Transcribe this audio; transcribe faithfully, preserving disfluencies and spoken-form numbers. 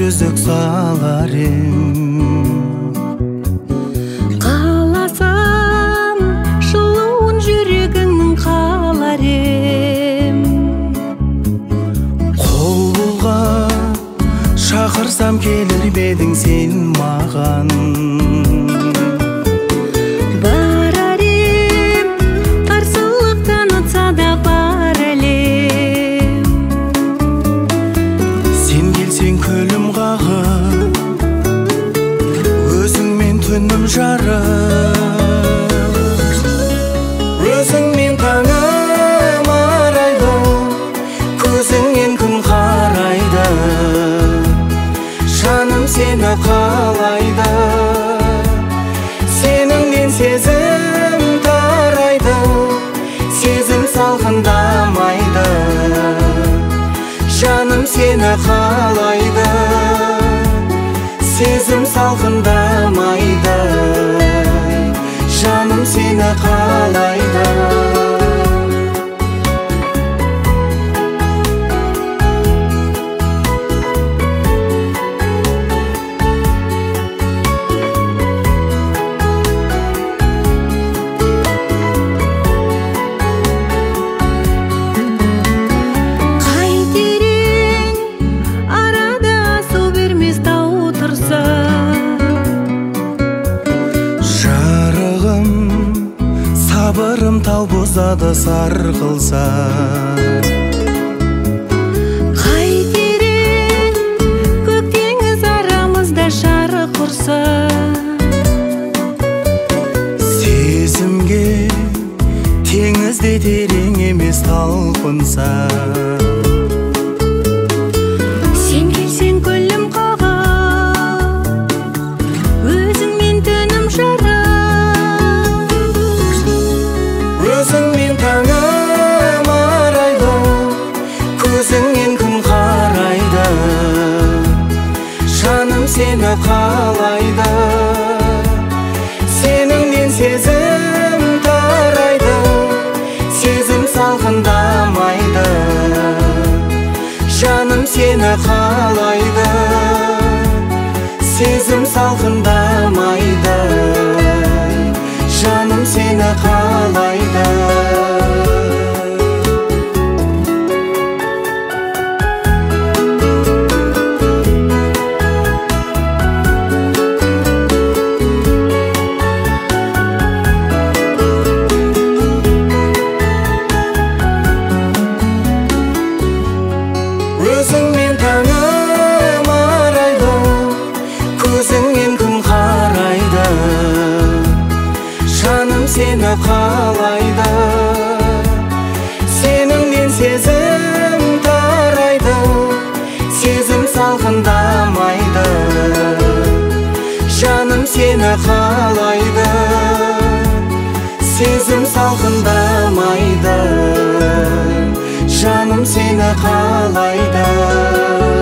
төзік салар ем. Қаласам жылуын жүрегіңнің қалар ем. Қол бұлғап шақырсам келер бедің сен маған. Барар ем, қарсылық танытса да бар әлем. Сен келсең күлім қағып, өзіңмен түнім жарық. Өзіңмен таңым арайды, көзіңнен күн қарайды. Жаным сені қалайды, сеніңнен сезім тарайды. Сезім салқындамайды, жаным сені қалайды. Сезім салқындамайды, жаным сені қалайды. Жарығым, сабырым тау бұзады сарқылса. Қайтерең, көк теңіз арамызда шарық ұрса. Сезімге теңізде терең емес талпынса. Сен келсең күлім қағып, өзіңмен түнім жарық. Өзіңмен таңым арайды, көзіңнен күн қарайды. Жаным сені қалайды, сеніңнен сезім тарайды. Сезім салқындамайды, жаным сені қалайды. Сезім салқындамайды, жаным сені қалайды. Өзіңмен таңым арайды, көзіңнен күн қарайды. Жаным сені қалайды, сеніңнен сезім тарайды. Сезім салқындамайды, жаным сені қалайды. Сезім салқындамайды, жаным сені қалайды.